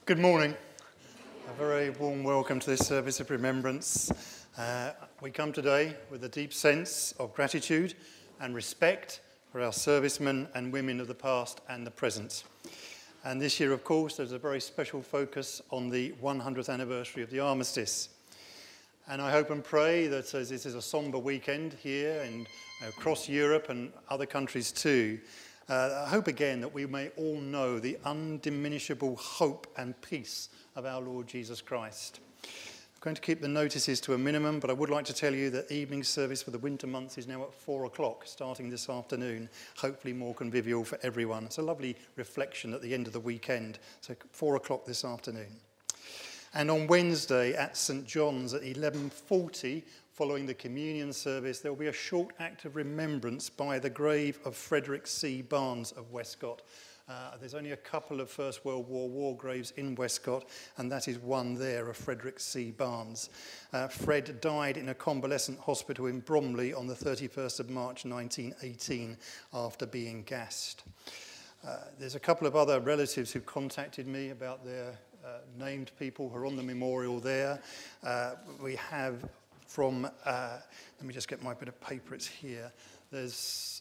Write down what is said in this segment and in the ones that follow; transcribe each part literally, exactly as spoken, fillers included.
Good morning. A very warm welcome to this service of remembrance. Uh, we come today with a deep sense of gratitude and respect for our servicemen and women of the past and the present. And this year, of course, there's a very special focus on the one hundredth anniversary of the armistice. And I hope and pray that as this is a sombre weekend here and across Europe and other countries too, Uh, I hope again that we may all know the undiminishable hope and peace of our Lord Jesus Christ. I'm going to keep the notices to a minimum, but I would like to tell you that evening service for the winter months is now at four o'clock, starting this afternoon, hopefully more convivial for everyone. It's a lovely reflection at the end of the weekend, so four o'clock this afternoon. And on Wednesday at St John's at eleven forty, following the communion service, there will be a short act of remembrance by the grave of Frederick C. Barnes of Westcott. Uh, there's only a couple of First World War war graves in Westcott, and that is one there of Frederick C. Barnes. Uh, Fred died in a convalescent hospital in Bromley on the thirty-first of March nineteen eighteen after being gassed. Uh, there's a couple of other relatives who contacted me about their uh, named people who are on the memorial there. Uh, we have from, uh, let me just get my bit of paper, it's here. There's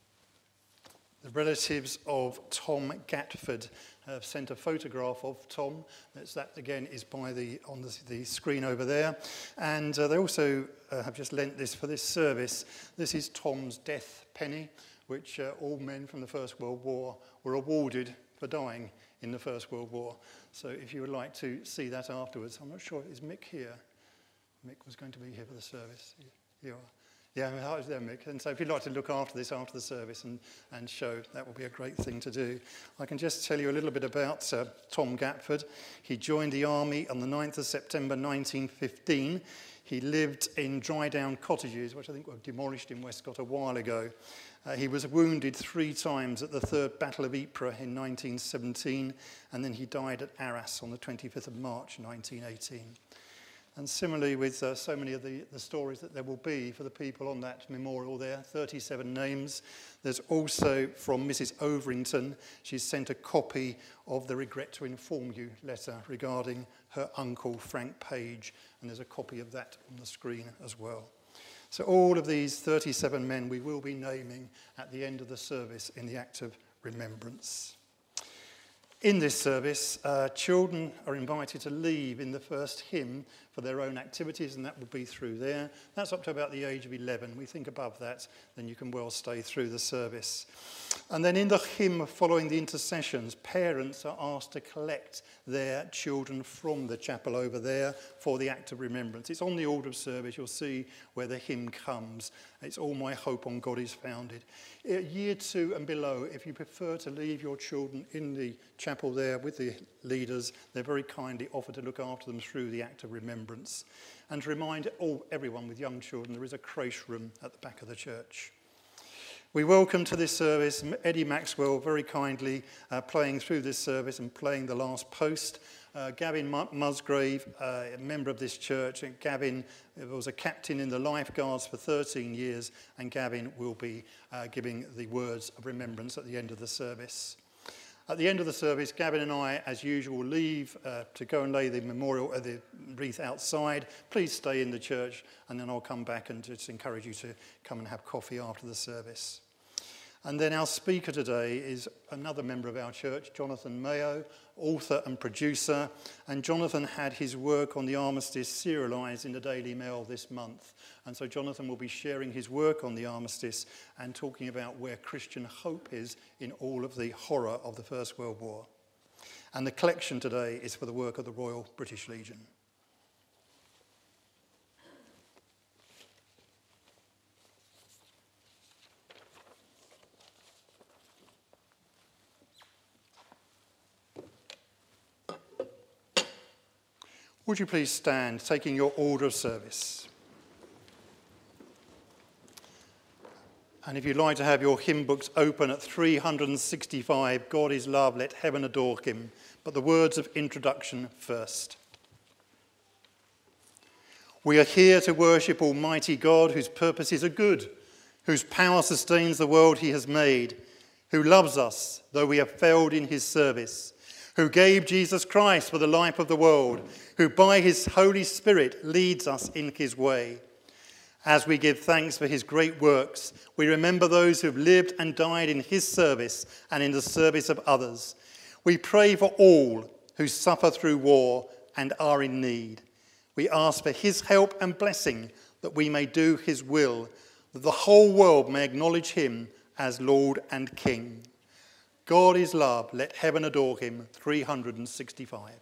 the relatives of Tom Gatford have sent a photograph of Tom. That's, that again is by the on the, the screen over there. And uh, they also uh, have just lent this for this service. This is Tom's death penny, which uh, all men from the First World War were awarded for dying in the First World War. So if you would like to see that afterwards, I'm not sure, is Mick here? Mick was going to be here for the service. You are. Yeah, I was there, Mick. And so if you'd like to look after this after the service and, and show, that would be a great thing to do. I can just tell you a little bit about uh, Tom Gatford. He joined the army on the ninth of September nineteen fifteen. He lived in Drydown Cottages, which I think were demolished in Westcott a while ago. Uh, he was wounded three times at the Third Battle of Ypres in nineteen seventeen, and then he died at Arras on the twenty-fifth of March nineteen eighteen. And similarly with uh, so many of the, the stories that there will be for the people on that memorial there, thirty-seven names. There's also from Missus Overington, she's sent a copy of the Regret to Inform You letter regarding her uncle Frank Page, and there's a copy of that on the screen as well. So all of these thirty-seven men we will be naming at the end of the service in the act of remembrance. In this service, uh, children are invited to leave in the first hymn for their own activities, and that will be through there. That's up to about the age of eleven. We think above that, then you can well stay through the service. And then in the hymn following the intercessions, parents are asked to collect their children from the chapel over there for the act of remembrance. It's on the order of service. You'll see where the hymn comes. It's All My Hope on God is Founded. Year two and below, if you prefer to leave your children in the chapel there with the leaders, they're very kindly offered to look after them through the act of remembrance. And to remind all, everyone with young children, there is a creche room at the back of the church. We welcome to this service Eddie Maxwell, very kindly uh, playing through this service and playing the last post. Uh, Gavin Musgrave, uh, a member of this church, and Gavin was a captain in the lifeguards for thirteen years, and Gavin will be uh, giving the words of remembrance at the end of the service. At the end of the service, Gavin and I, as usual, leave uh, to go and lay the memorial, uh, the wreath outside. Please stay in the church, and then I'll come back and just encourage you to come and have coffee after the service. And then our speaker today is another member of our church, Jonathan Mayo, author and producer. And Jonathan had his work on the armistice serialised in the Daily Mail this month. And so Jonathan will be sharing his work on the armistice and talking about where Christian hope is in all of the horror of the First World War. And the collection today is for the work of the Royal British Legion. Would you please stand, taking your order of service? And if you'd like to have your hymn books open at three hundred sixty-five, God is love, let heaven adore him. But the words of introduction first. We are here to worship Almighty God, whose purposes are good, whose power sustains the world he has made, who loves us, though we have failed in his service, who gave Jesus Christ for the life of the world, who by his Holy Spirit leads us in his way. As we give thanks for his great works, we remember those who have lived and died in his service and in the service of others. We pray for all who suffer through war and are in need. We ask for his help and blessing that we may do his will, that the whole world may acknowledge him as Lord and King. God is love, let heaven adore him. three hundred sixty-five.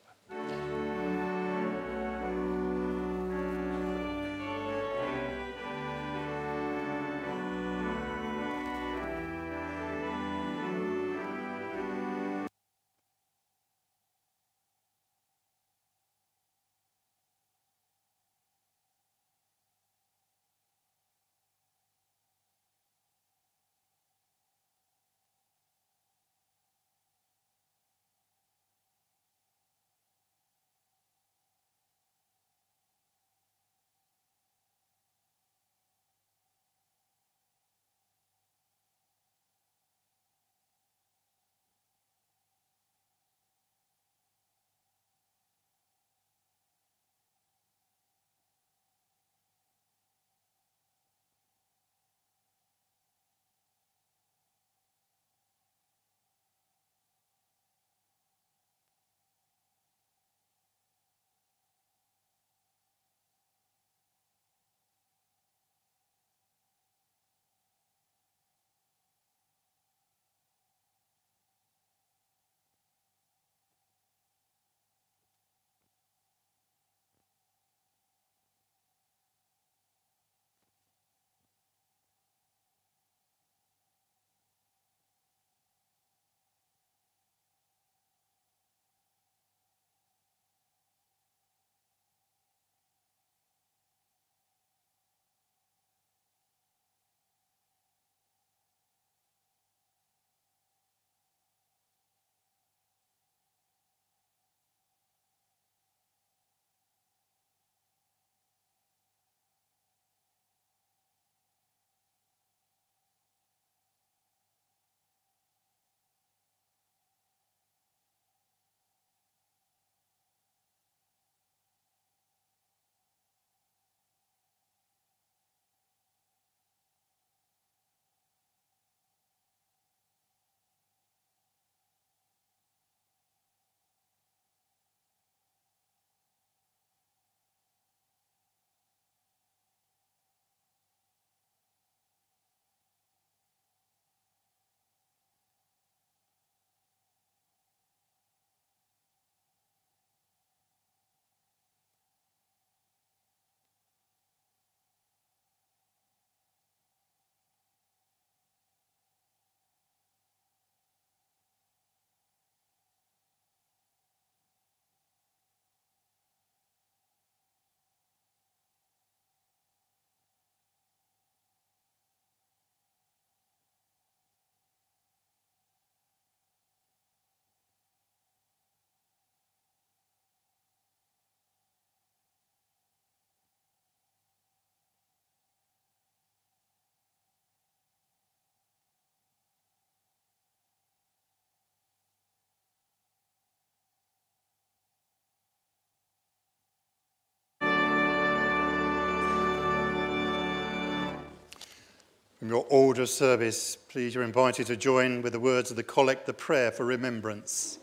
From your order of service, please, you're invited to join with the words of the collect, the prayer for remembrance.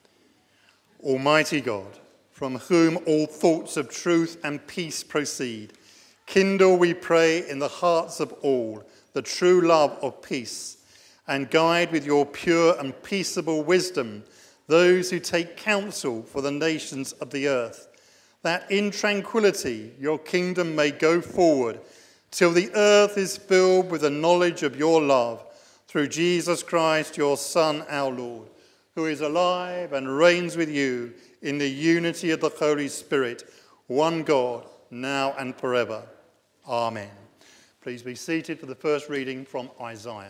Almighty God, from whom all thoughts of truth and peace proceed, kindle, we pray, in the hearts of all the true love of peace, and guide with your pure and peaceable wisdom those who take counsel for the nations of the earth, that in tranquility your kingdom may go forward till the earth is filled with the knowledge of your love, through Jesus Christ, your Son, our Lord, who is alive and reigns with you in the unity of the Holy Spirit, one God, now and forever. Amen. Please be seated for the first reading from Isaiah.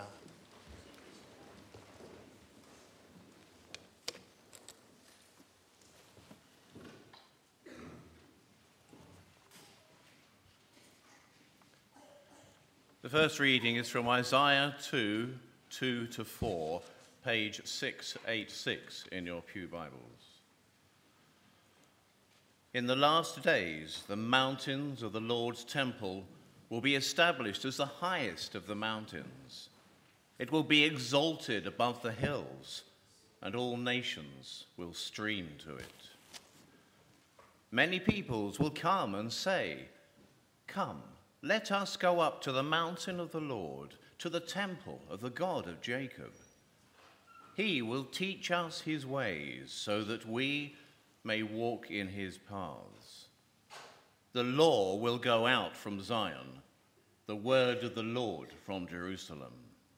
The first reading is from Isaiah two, two to four, page six eighty-six in your Pew Bibles. In the last days, the mountains of the Lord's temple will be established as the highest of the mountains. It will be exalted above the hills, and all nations will stream to it. Many peoples will come and say, "Come, let us go up to the mountain of the Lord, to the temple of the God of Jacob. He will teach us his ways so that we may walk in his paths. The law will go out from Zion, the word of the Lord from Jerusalem.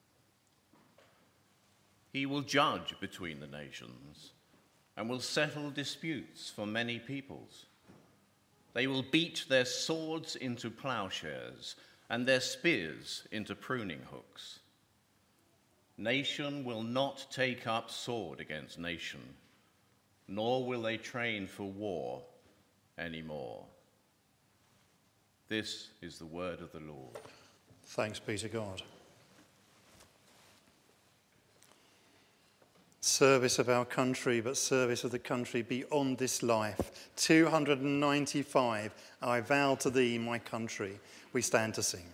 He will judge between the nations and will settle disputes for many peoples. They will beat their swords into plowshares and their spears into pruning hooks. Nation will not take up sword against nation, nor will they train for war anymore." This is the word of the Lord. Thanks be to God. Service of our country, but service of the country beyond this life. two hundred ninety-five, I vow to thee, my country. We stand to sing.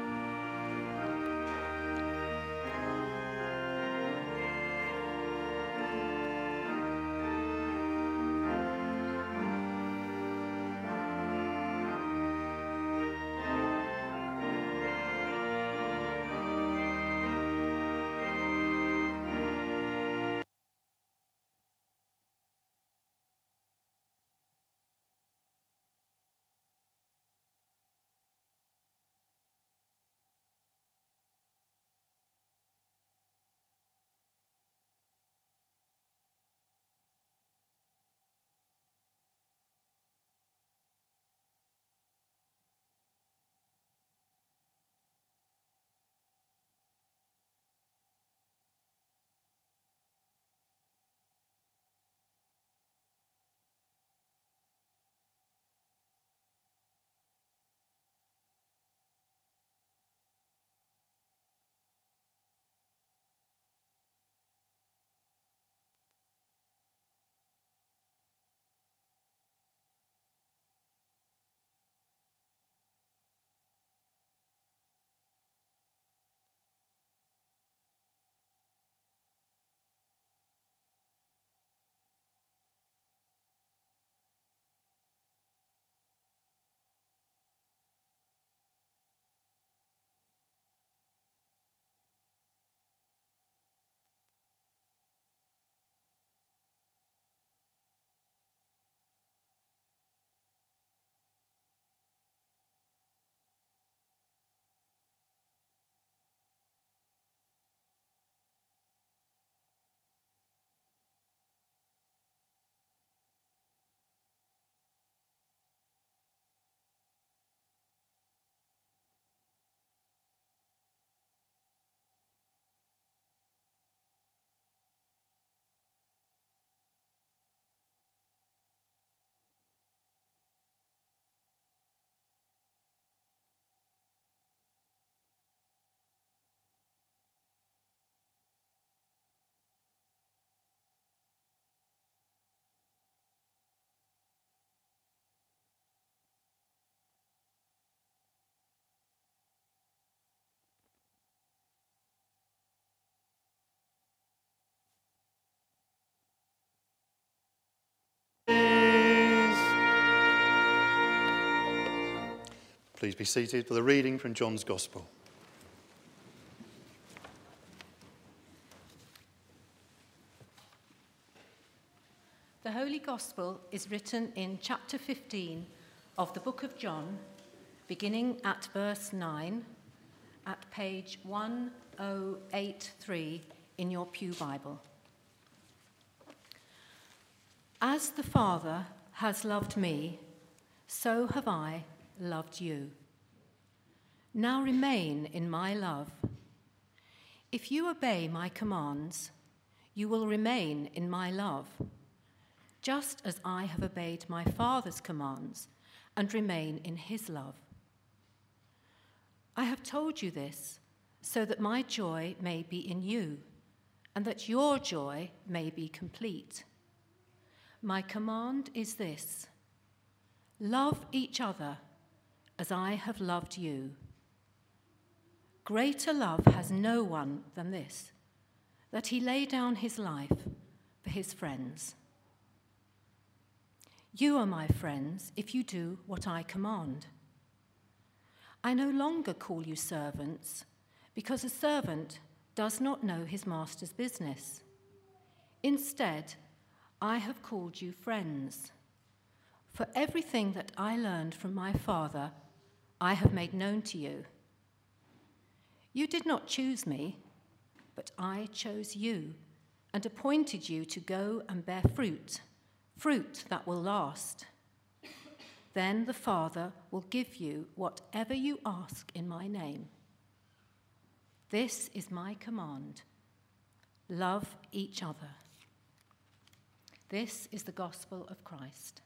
Please be seated for the reading from John's Gospel. The Holy Gospel is written in chapter fifteen of the book of John, beginning at verse nine, at page one oh eight three in your Pew Bible. As the Father has loved me, so have I loved you. Now remain in my love. If you obey my commands, you will remain in my love, just as I have obeyed my Father's commands and remain in his love. I have told you this so that my joy may be in you and that your joy may be complete. My command is this: love each other as I have loved you. Greater love has no one than this, that he lay down his life for his friends. You are my friends if you do what I command. I no longer call you servants, because a servant does not know his master's business. Instead, I have called you friends. For everything that I learned from my Father, I have made known to you. You did not choose me, but I chose you and appointed you to go and bear fruit, fruit that will last. Then the Father will give you whatever you ask in my name. This is my command: love each other. This is the gospel of Christ.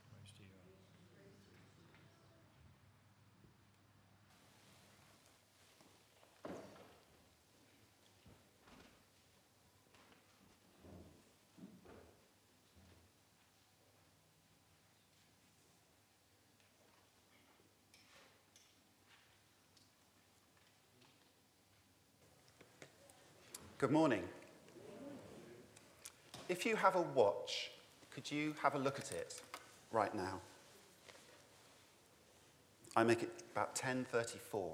Good morning. If you have a watch, could you have a look at it right now? I make it about ten thirty-four.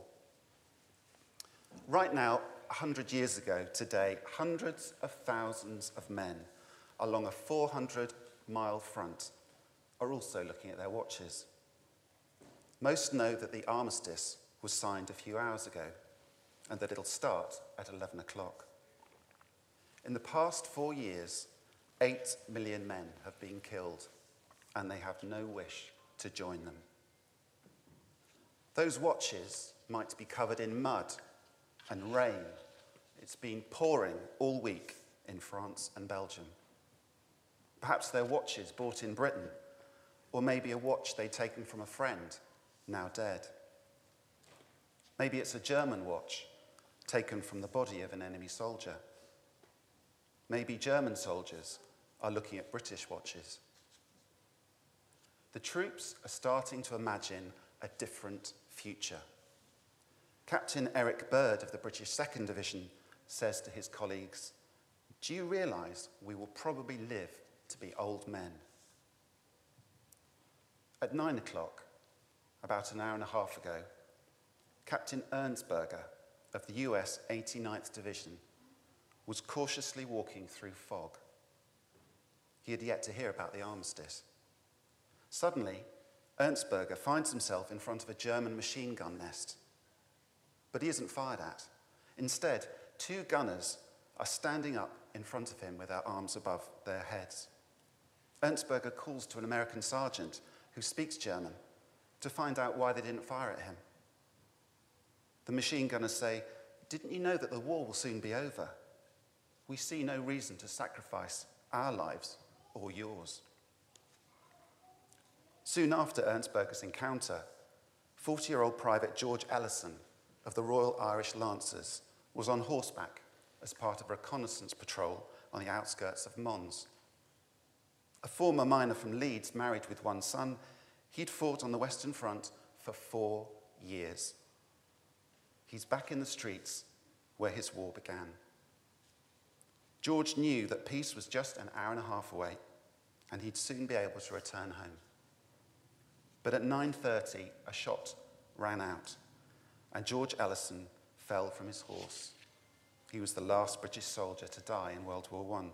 Right now, one hundred years ago today, hundreds of thousands of men along a four hundred mile front are also looking at their watches. Most know that the armistice was signed a few hours ago and that it'll start at eleven o'clock. In the past four years, eight million men have been killed, and they have no wish to join them. Those watches might be covered in mud and rain. It's been pouring all week in France and Belgium. Perhaps they're watches bought in Britain, or maybe a watch they'd taken from a friend, now dead. Maybe it's a German watch taken from the body of an enemy soldier. Maybe German soldiers are looking at British watches. The troops are starting to imagine a different future. Captain Eric Bird of the British Second Division says to his colleagues, "Do you realise we will probably live to be old men?" At nine o'clock, about an hour and a half ago, Captain Ernsberger of the U S eighty-ninth Division was cautiously walking through fog. He had yet to hear about the armistice. Suddenly, Ernsberger finds himself in front of a German machine gun nest. But he isn't fired at. Instead, two gunners are standing up in front of him with their arms above their heads. Ernsberger calls to an American sergeant who speaks German to find out why they didn't fire at him. The machine gunners say, "Didn't you know that the war will soon be over? We see no reason to sacrifice our lives or yours." Soon after Ernsberger's encounter, forty-year-old Private George Ellison of the Royal Irish Lancers was on horseback as part of a reconnaissance patrol on the outskirts of Mons. A former miner from Leeds, married with one son, he'd fought on the Western Front for four years. He's back in the streets where his war began. George knew that peace was just an hour and a half away, and he'd soon be able to return home. But at nine thirty, a shot rang out, and George Ellison fell from his horse. He was the last British soldier to die in World War One.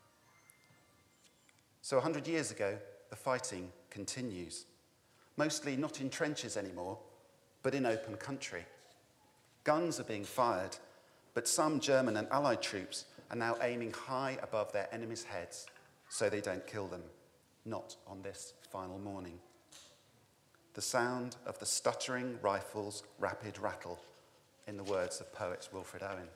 So a hundred years ago, the fighting continues, mostly not in trenches anymore, but in open country. Guns are being fired, but some German and Allied troops are now aiming high above their enemies' heads so they don't kill them, not on this final morning. The sound of the stuttering rifles' rapid rattle, in the words of poet Wilfred Owen.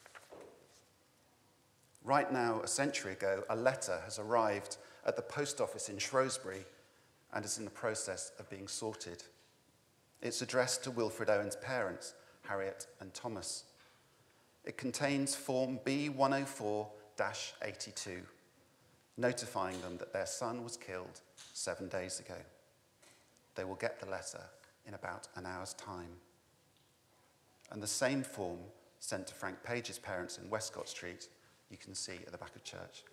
Right now, a century ago, a letter has arrived at the post office in Shrewsbury and is in the process of being sorted. It's addressed to Wilfred Owen's parents, Harriet and Thomas. It contains Form B one oh four eighty-two, notifying them that their son was killed seven days ago. They will get the letter in about an hour's time. And the same form sent to Frank Page's parents in Westcott Street, you can see at the back of church.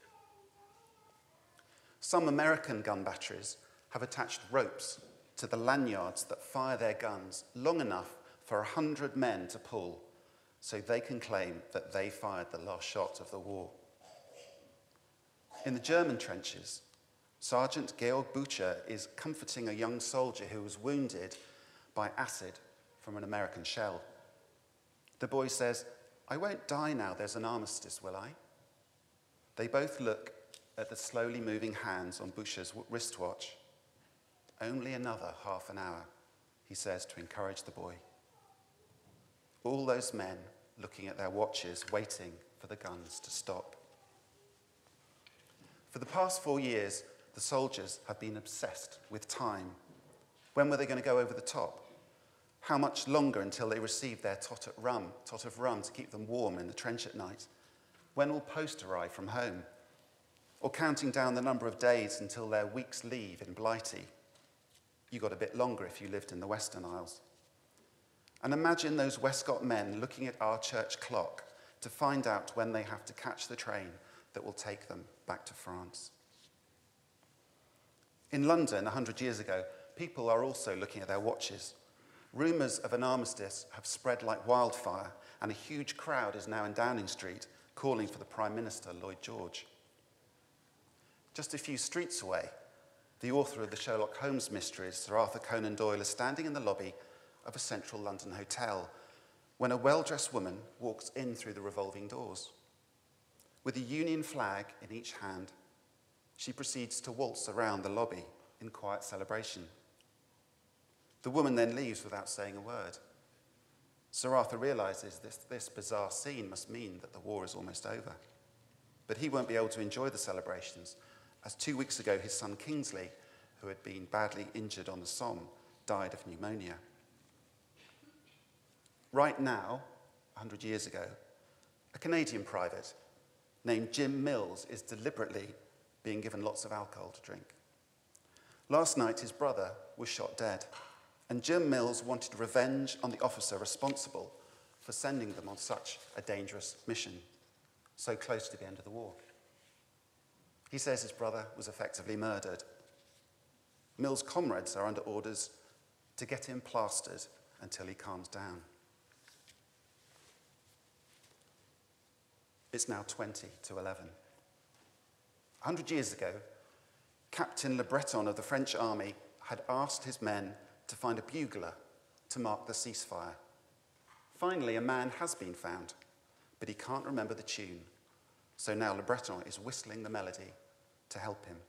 Some American gun batteries have attached ropes to the lanyards that fire their guns long enough for a hundred men to pull, so they can claim that they fired the last shot of the war. In the German trenches, Sergeant Georg Bucher is comforting a young soldier who was wounded by acid from an American shell. The boy says, "I won't die now, there's an armistice, will I?" They both look at the slowly moving hands on Bucher's wristwatch. "Only another half an hour," he says to encourage the boy. All those men looking at their watches, waiting for the guns to stop. For the past four years, the soldiers have been obsessed with time. When were they going to go over the top? How much longer until they receive their tot of rum, tot of rum to keep them warm in the trench at night? When will post arrive from home? Or counting down the number of days until their week's leave in Blighty. You got a bit longer if you lived in the Western Isles. And imagine those Westcott men looking at our church clock to find out when they have to catch the train that will take them back to France. In London, a hundred years ago, people are also looking at their watches. Rumours of an armistice have spread like wildfire, and a huge crowd is now in Downing Street calling for the Prime Minister, Lloyd George. Just a few streets away, the author of the Sherlock Holmes mysteries, Sir Arthur Conan Doyle, is standing in the lobby of a central London hotel when a well-dressed woman walks in through the revolving doors. With a Union flag in each hand, she proceeds to waltz around the lobby in quiet celebration. The woman then leaves without saying a word. Sir Arthur realises this, this bizarre scene must mean that the war is almost over. But he won't be able to enjoy the celebrations, as two weeks ago his son Kingsley, who had been badly injured on the Somme, died of pneumonia. Right now, a hundred years ago, a Canadian private named Jim Mills is deliberately being given lots of alcohol to drink. Last night, his brother was shot dead, and Jim Mills wanted revenge on the officer responsible for sending them on such a dangerous mission, so close to the end of the war. He says his brother was effectively murdered. Mills' comrades are under orders to get him plastered until he calms down. It's now twenty to eleven. A hundred years ago, Captain Le Breton of the French army had asked his men to find a bugler to mark the ceasefire. Finally, a man has been found, but he can't remember the tune, so now Le Breton is whistling the melody to help him.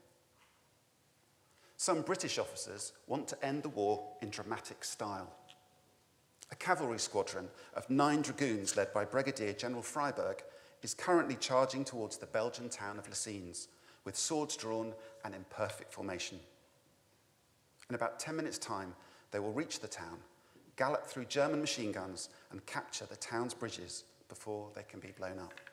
Some British officers want to end the war in dramatic style. A cavalry squadron of nine dragoons led by Brigadier General Freiberg is currently charging towards the Belgian town of Lessines with swords drawn and in perfect formation. In about ten minutes' time, they will reach the town, gallop through German machine guns, and capture the town's bridges before they can be blown up.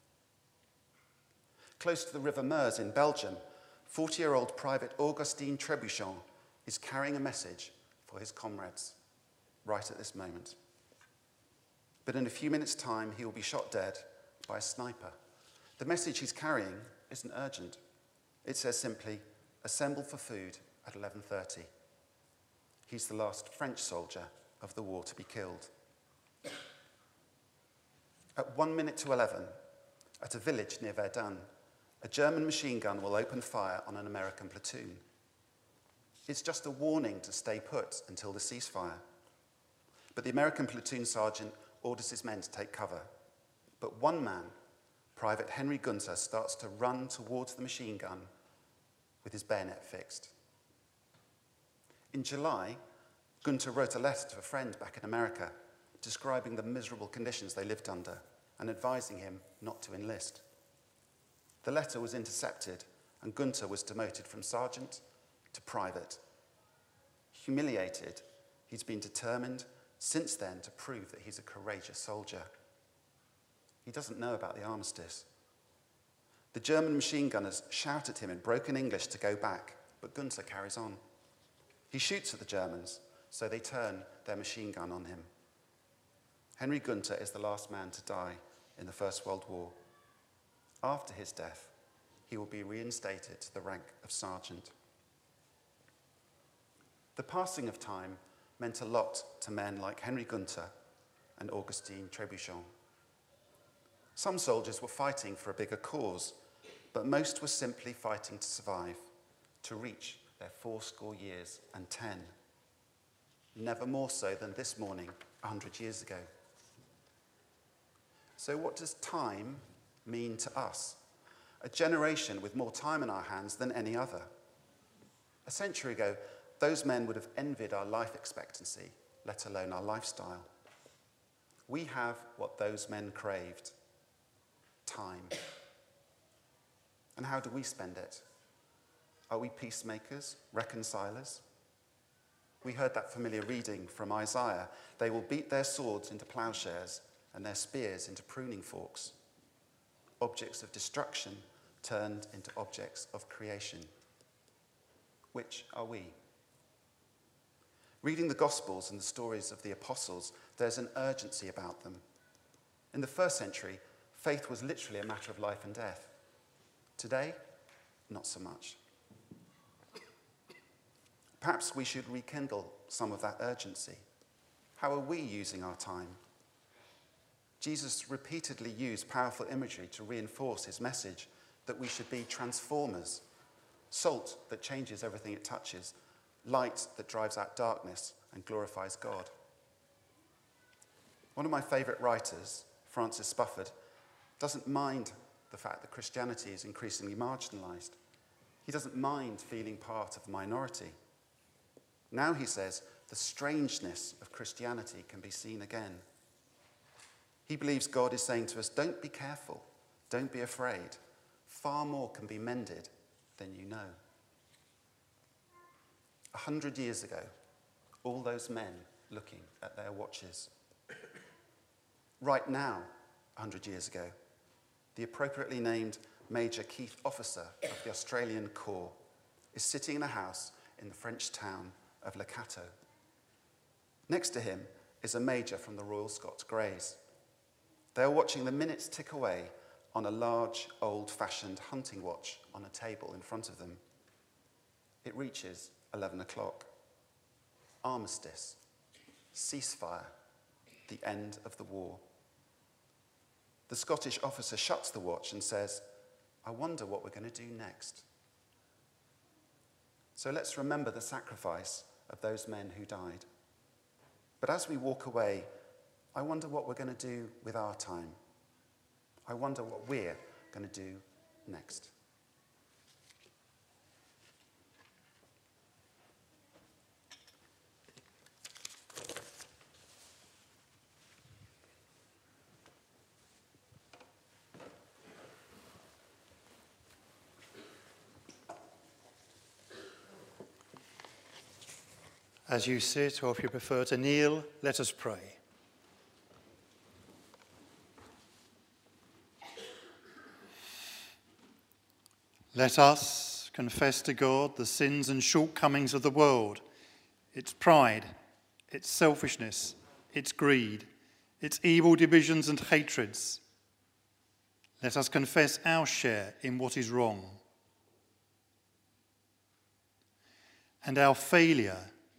Close to the River Meuse in Belgium, forty-year-old Private Augustin Trebuchet is carrying a message for his comrades right at this moment. But in a few minutes' time, he will be shot dead by a sniper. The message he's carrying isn't urgent. It says simply, "Assemble for food at eleven thirty. He's the last French soldier of the war to be killed. At one minute to eleven, at a village near Verdun, a German machine gun will open fire on an American platoon. It's just a warning to stay put until the ceasefire. But the American platoon sergeant orders his men to take cover. But one man, Private Henry Gunther, starts to run towards the machine gun with his bayonet fixed. In July, Gunther wrote a letter to a friend back in America describing the miserable conditions they lived under and advising him not to enlist. The letter was intercepted and Gunther was demoted from sergeant to private. Humiliated, he's been determined since then to prove that he's a courageous soldier. He doesn't know about the armistice. The German machine gunners shout at him in broken English to go back, but Gunther carries on. He shoots at the Germans, so they turn their machine gun on him. Henry Gunther is the last man to die in the First World War. After his death, he will be reinstated to the rank of sergeant. The passing of time meant a lot to men like Henry Gunther and Augustin Trébuchon. Some soldiers were fighting for a bigger cause, but most were simply fighting to survive, to reach their fourscore years and ten. Never more so than this morning, a hundred years ago. So what does time mean to us? A generation with more time in our hands than any other. A century ago, those men would have envied our life expectancy, let alone our lifestyle. We have what those men craved: time. And how do we spend it? Are we peacemakers, reconcilers? We heard that familiar reading from Isaiah. They will beat their swords into plowshares and their spears into pruning forks. Objects of destruction turned into objects of creation. Which are we? Reading the Gospels and the stories of the apostles, there's an urgency about them. In the first century, faith was literally a matter of life and death. Today, not so much. Perhaps we should rekindle some of that urgency. How are we using our time? Jesus repeatedly used powerful imagery to reinforce his message that we should be transformers, salt that changes everything it touches, light that drives out darkness and glorifies God. One of my favourite writers, Francis Spufford, doesn't mind the fact that Christianity is increasingly marginalised. He doesn't mind feeling part of a minority. Now, he says, the strangeness of Christianity can be seen again. He believes God is saying to us, don't be careful, don't be afraid. Far more can be mended than you know. A hundred years ago, all those men looking at their watches. Right now, a hundred years ago, the appropriately named Major Keith Officer of the Australian Corps is sitting in a house in the French town of Le Cateau. Next to him is a major from the Royal Scots Greys. They are watching the minutes tick away on a large, old-fashioned hunting watch on a table in front of them. It reaches eleven o'clock. Armistice, ceasefire, the end of the war. The Scottish officer shuts the watch and says, I wonder what we're going to do next. So let's remember the sacrifice of those men who died. But as we walk away, I wonder what we're going to do with our time. I wonder what we're going to do next. As you sit, or if you prefer to kneel, let us pray. Let us confess to God the sins and shortcomings of the world, its pride, its selfishness, its greed, its evil divisions and hatreds. Let us confess our share in what is wrong and our failure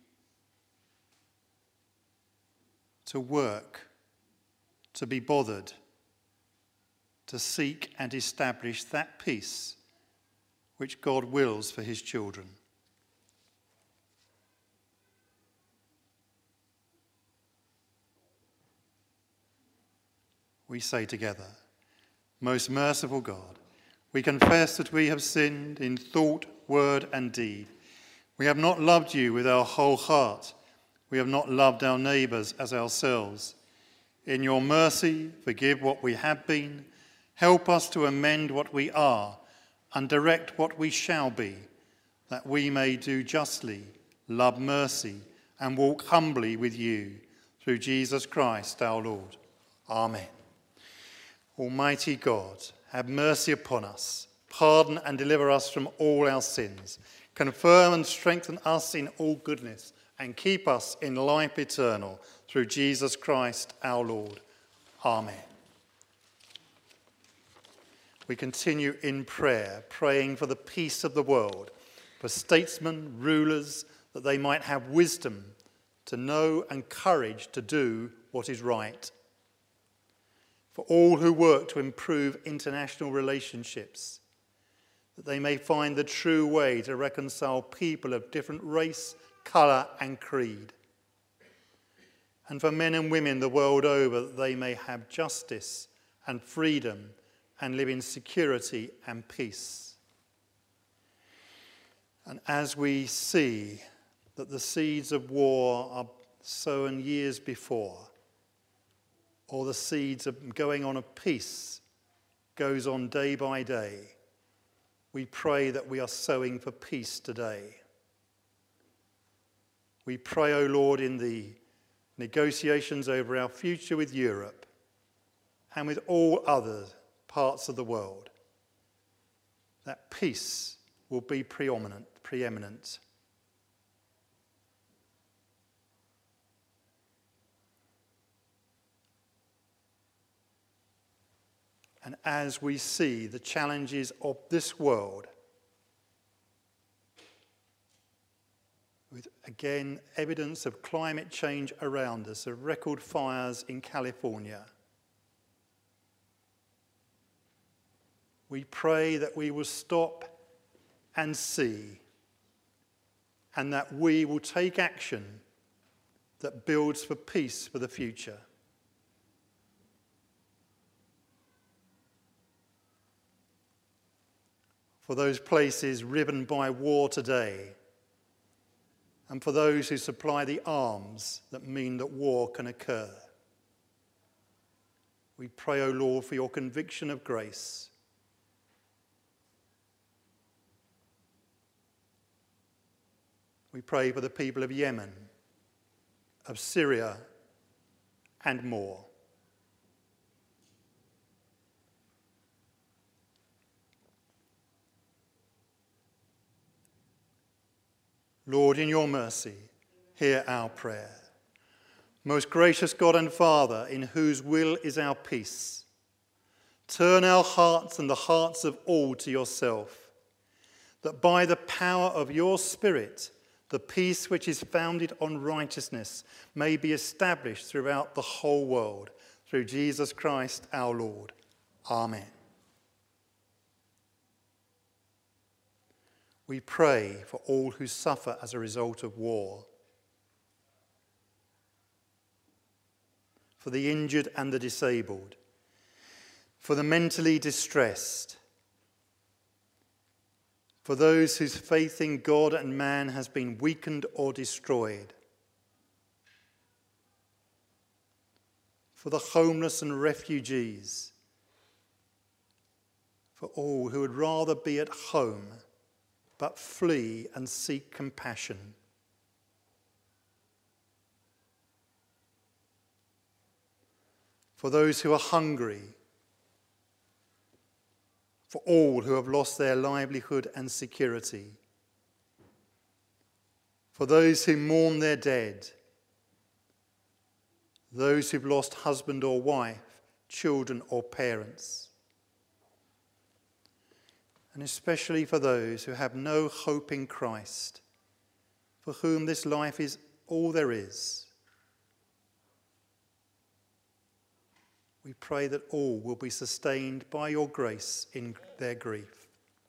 to work, to be bothered, to seek and establish that peace which God wills for his children. We say together, Most merciful God, we confess that we have sinned in thought, word, and deed. We have not loved you with our whole heart. We have not loved our neighbours as ourselves. In your mercy, forgive what we have been. Help us to amend what we are and direct what we shall be, that we may do justly, love mercy, and walk humbly with you, through Jesus Christ our Lord. Amen. Almighty God, have mercy upon us, pardon and deliver us from all our sins, confirm and strengthen us in all goodness, and keep us in life eternal, through Jesus Christ our Lord. Amen. We continue in prayer, praying for the peace of the world, for statesmen, rulers, that they might have wisdom to know and courage to do what is right. For all who work to improve international relationships, that they may find the true way to reconcile people of different race, colour and creed. And for men and women the world over, that they may have justice and freedom and live in security and peace. And as we see that the seeds of war are sown years before, or the seeds of going on of peace goes on day by day, we pray that we are sowing for peace today. We pray, O Lord, in the negotiations over our future with Europe and with all other parts of the world, that peace will be preeminent, preeminent. And as we see the challenges of this world, with again evidence of climate change around us, of record fires in California, we pray that we will stop and see, and that we will take action that builds for peace for the future. For those places riven by war today, and for those who supply the arms that mean that war can occur. We pray, O Lord, for your conviction of grace. We pray for the people of Yemen, of Syria, and more. Lord, in your mercy, hear our prayer. Most gracious God and Father, in whose will is our peace, turn our hearts and the hearts of all to yourself, that by the power of your Spirit, the peace which is founded on righteousness may be established throughout the whole world, through Jesus Christ our Lord. Amen. We pray for all who suffer as a result of war, for the injured and the disabled, for the mentally distressed, for those whose faith in God and man has been weakened or destroyed, for the homeless and refugees, for all who would rather be at home but flee and seek compassion. For those who are hungry, for all who have lost their livelihood and security, for those who mourn their dead, those who've lost husband or wife, children or parents, and especially for those who have no hope in Christ, for whom this life is all there is. We pray that all will be sustained by your grace in their grief.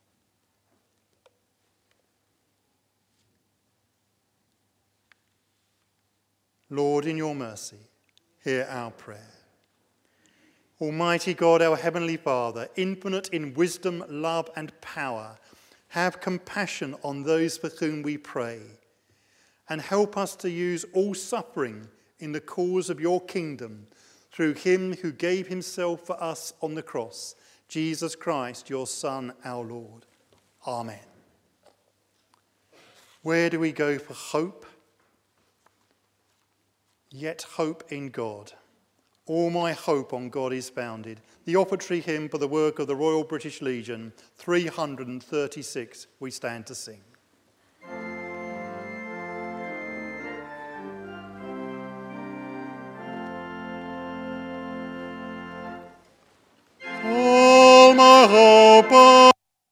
Lord, in your mercy, hear our prayer. Almighty God, our Heavenly Father, infinite in wisdom, love and power, have compassion on those for whom we pray, and help us to use all suffering in the cause of your kingdom, through him who gave himself for us on the cross, Jesus Christ, your Son, our Lord. Amen. Where do we go for hope? Yet hope in God. All my hope on God is founded. The offertory hymn for the work of the Royal British Legion, three hundred thirty-six, we stand to sing. All my hope on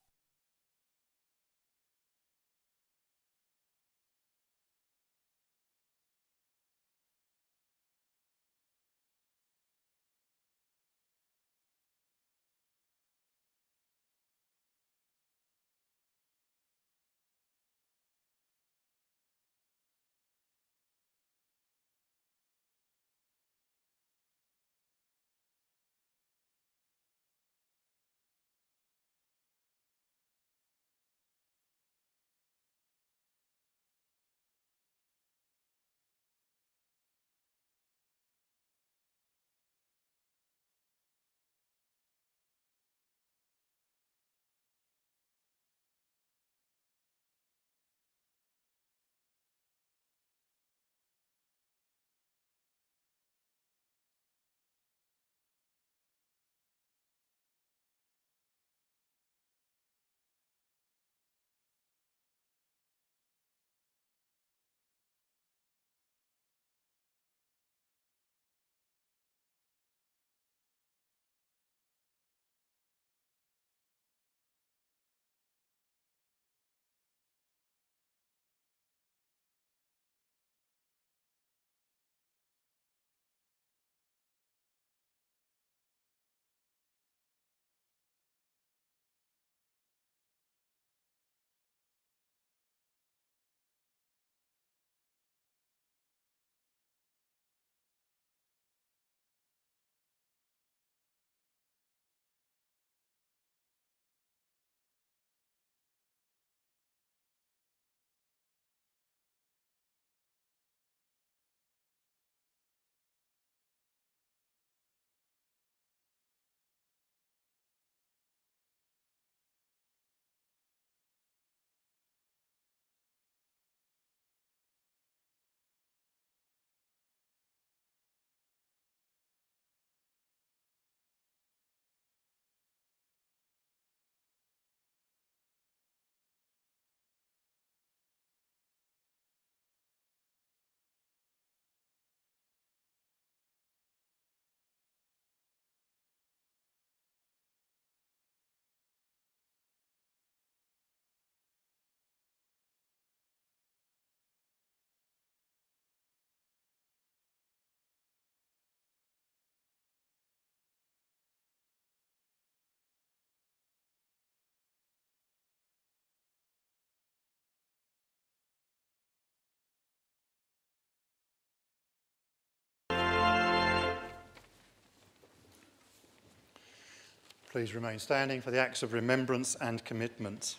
Please remain standing for the acts of remembrance and commitment.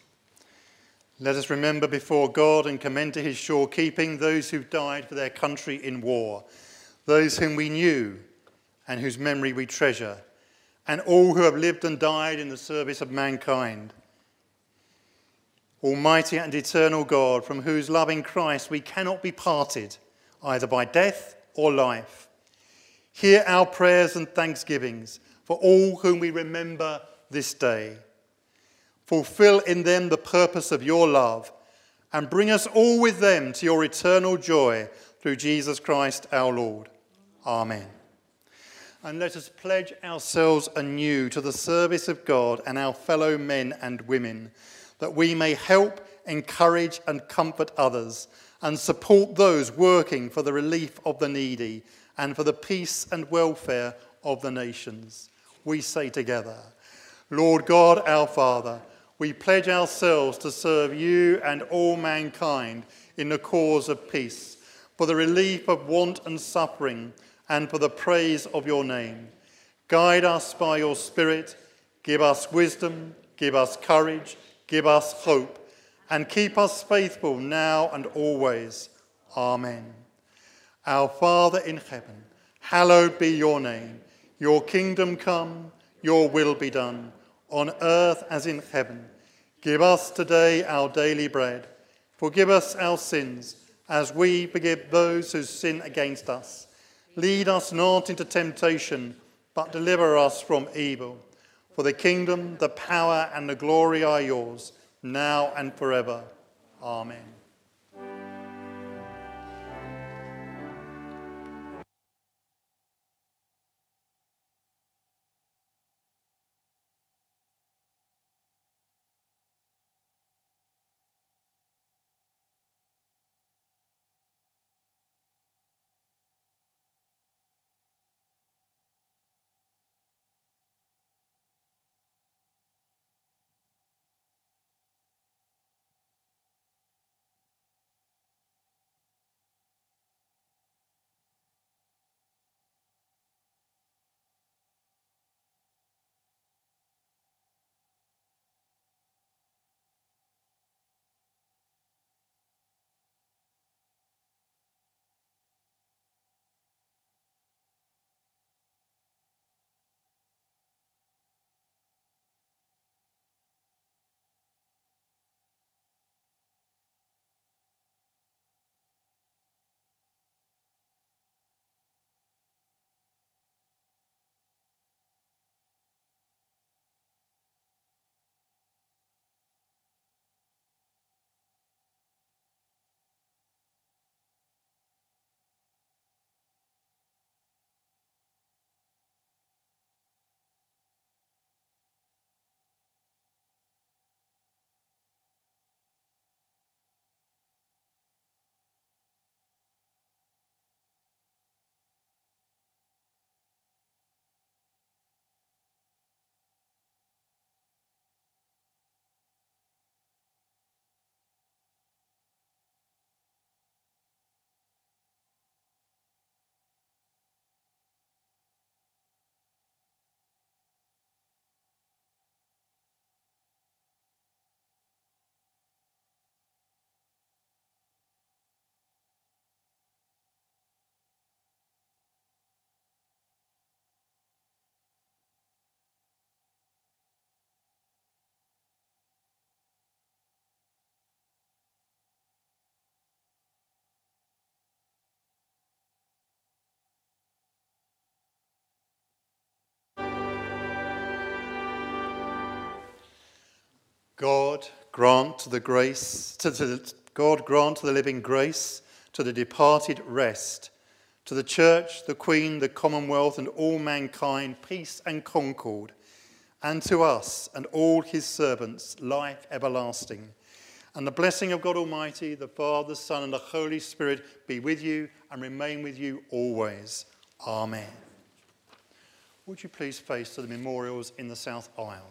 Let us remember before God and commend to his sure keeping those who've died for their country in war, those whom we knew and whose memory we treasure, and all who have lived and died in the service of mankind. Almighty and eternal God, from whose loving Christ we cannot be parted, either by death or life, hear our prayers and thanksgivings for all whom we remember this day. Fulfill in them the purpose of your love, and bring us all with them to your eternal joy through Jesus Christ our Lord. Amen. And let us pledge ourselves anew to the service of God and our fellow men and women, that we may help, encourage and comfort others, and support those working for the relief of the needy and for the peace and welfare of the nations. We say together, Lord God our Father, we pledge ourselves to serve you and all mankind in the cause of peace, for the relief of want and suffering, and for the praise of your name. Guide us by your Spirit, give us wisdom, give us courage, give us hope, and keep us faithful now and always. Amen. Our Father in heaven, hallowed be your name. Your kingdom come, your will be done, on earth as in heaven. Give us today our daily bread. Forgive us our sins, as we forgive those who sin against us. Lead us not into temptation, but deliver us from evil. For the kingdom, the power, and the glory are yours, now and forever. Amen. God grant the grace, to, to, God grant the living grace, to the departed rest, to the church, the Queen, the Commonwealth, and all mankind, peace and concord, and to us and all his servants, life everlasting. And the blessing of God Almighty, the Father, the Son, and the Holy Spirit be with you and remain with you always. Amen. Would you please face to the memorials in the south aisle?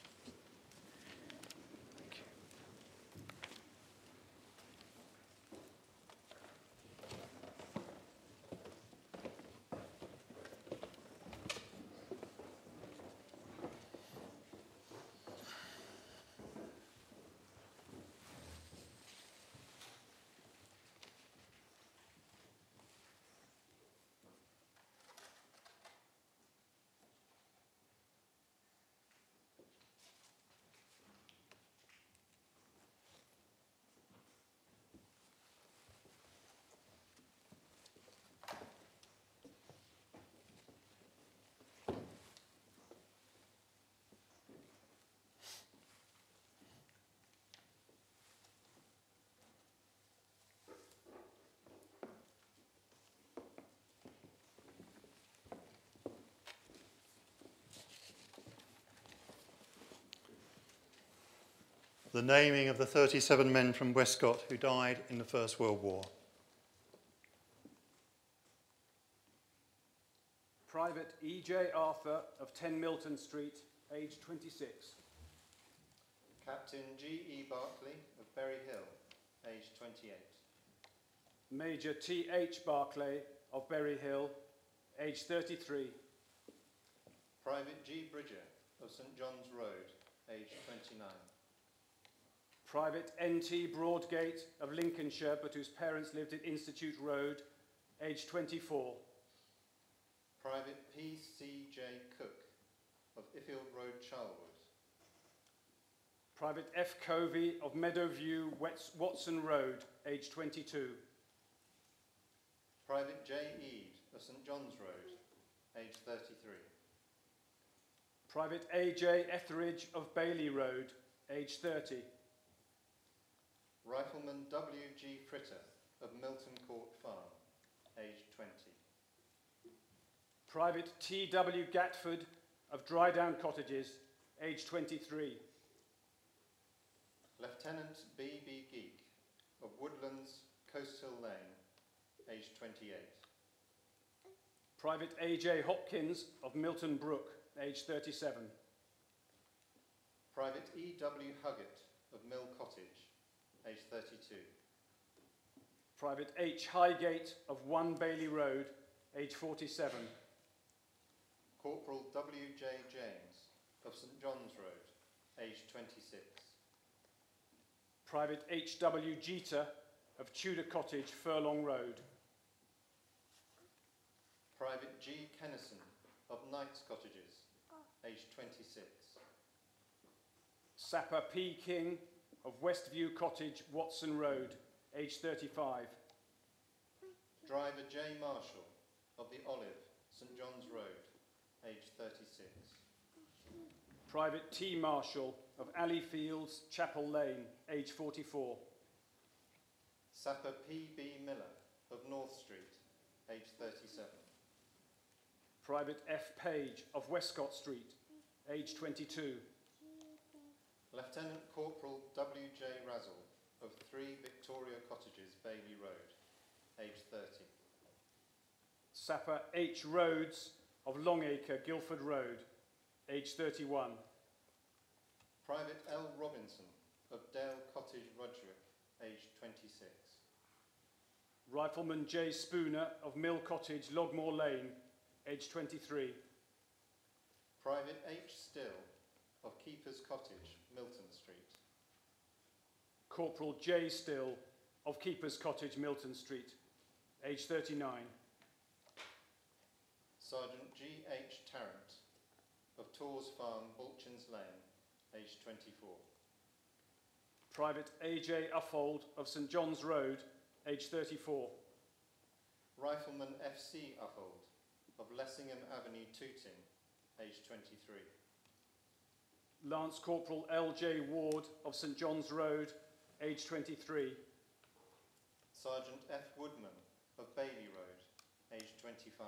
The naming of the thirty-seven men from Westcott who died in the First World War. Private E J Arthur of ten Milton Street, aged twenty-six. Captain G E Barclay of Berry Hill, aged twenty-eight. Major T H Barclay of Berry Hill, aged thirty-three. Private G Bridger of St John's Road, aged twenty-nine. Private N T Broadgate of Lincolnshire, but whose parents lived at Institute Road, aged twenty-four. Private P C J Cook of Iffield Road, Charlwood. Private F Covey of Meadowview, Watson Road, aged twenty-two. Private J Eade of St John's Road, aged thirty-three. Private A J Etheridge of Bailey Road, aged thirty. Rifleman W G Fritter of Milton Court Farm, aged twenty. Private T W Gatford of Drydown Cottages, aged twenty-three. Lieutenant B B Geek of Woodlands, Coast Hill Lane, aged twenty-eight. Private A J Hopkins of Milton Brook, aged thirty-seven. Private E W Huggett of Mill Cottage, aged thirty-two. Private H Highgate of One Bailey Road, aged forty-seven. Corporal W J James of St John's Road, aged twenty-six. Private H W Jeter of Tudor Cottage, Furlong Road. Private G Kennison of Knights Cottages, aged twenty-six. Sapper P King of Westview Cottage, Watson Road, aged thirty-five. Driver J Marshall of the Olive, St John's Road, aged thirty-six. Private T Marshall of Alley Fields, Chapel Lane, aged forty-four. Sapper P B Miller of North Street, aged thirty-seven. Private F Page of Westcott Street, aged twenty-two. Lieutenant Corporal W J Razzle of three Victoria Cottages, Bailey Road, aged thirty. Sapper H Rhodes of Longacre, Guildford Road, aged thirty-one. Private L Robinson of Dale Cottage, Rudgwick, aged twenty-six. Rifleman J Spooner of Mill Cottage, Logmore Lane, aged twenty-three. Private H Still of Keeper's Cottage, Milton Street. Corporal J Still of Keeper's Cottage, Milton Street, aged thirty-nine. Sergeant G H Tarrant of Tors Farm, Bulchins Lane, aged twenty-four. Private A J Uffold of St John's Road, aged thirty-four. Rifleman F C Uffold of Lessingham Avenue, Tooting, aged twenty-three. Lance Corporal L J Ward of St John's Road, aged twenty-three. Sergeant F Woodman of Bailey Road, aged twenty-five.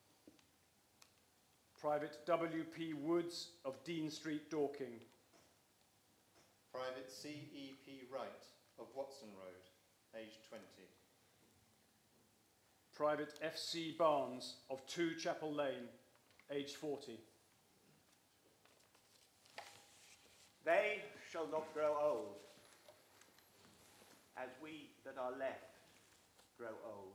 Private W P Woods of Dean Street, Dorking. Private C E P Wright of Watson Road, aged twenty. Private F C Barnes of two Chapel Lane, aged forty. They shall not grow old, as we that are left grow old.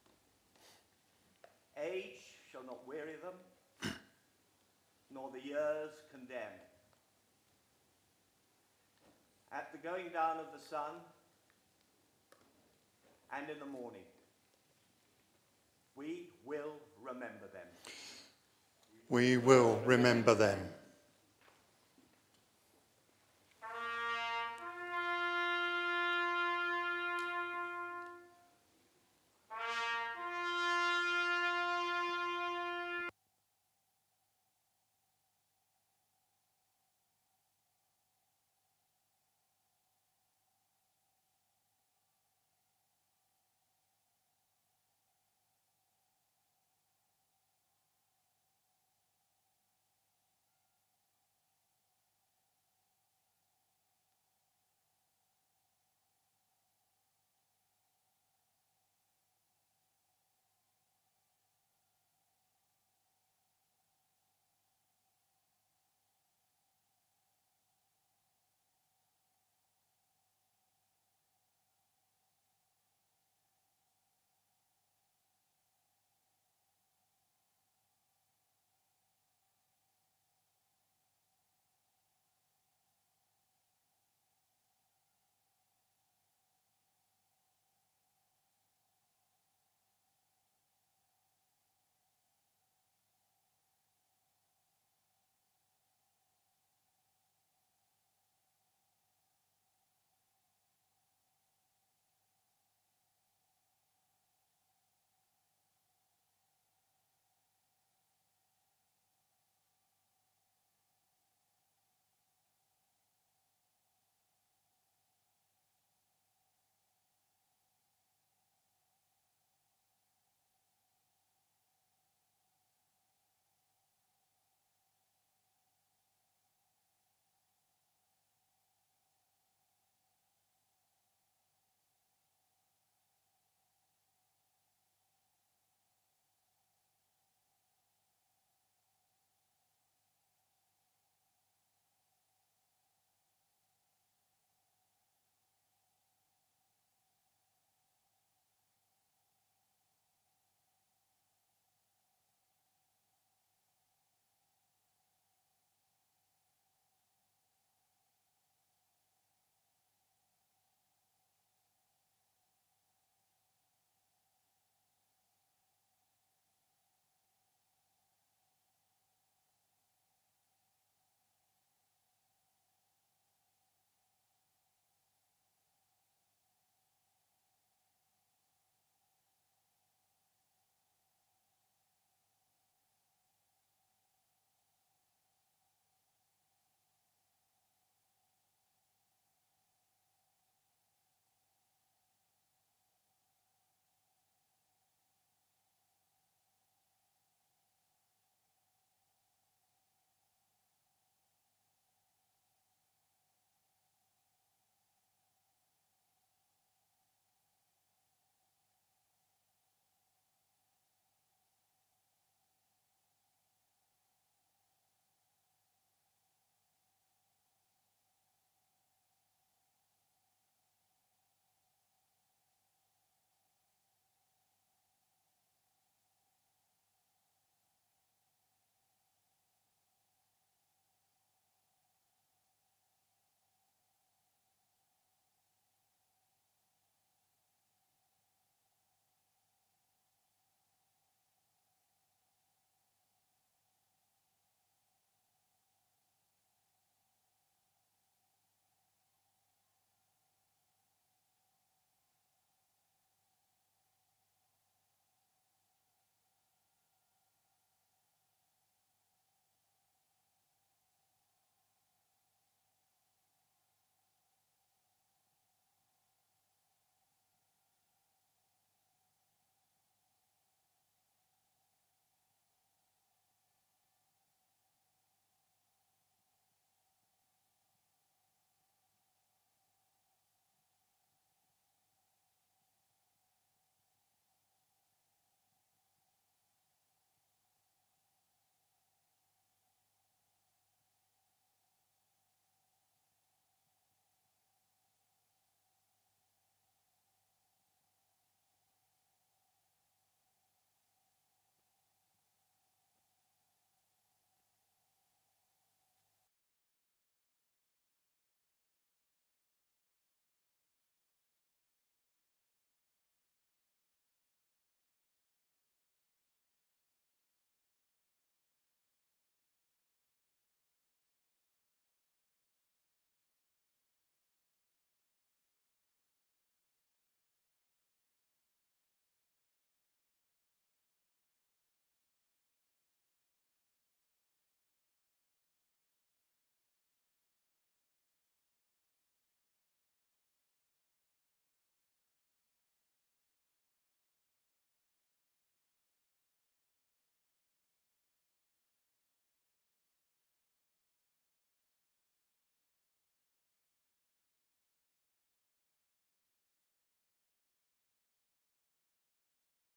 Age shall not weary them, nor the years condemn. At the going down of the sun, and in the morning, we will remember them. We will remember them.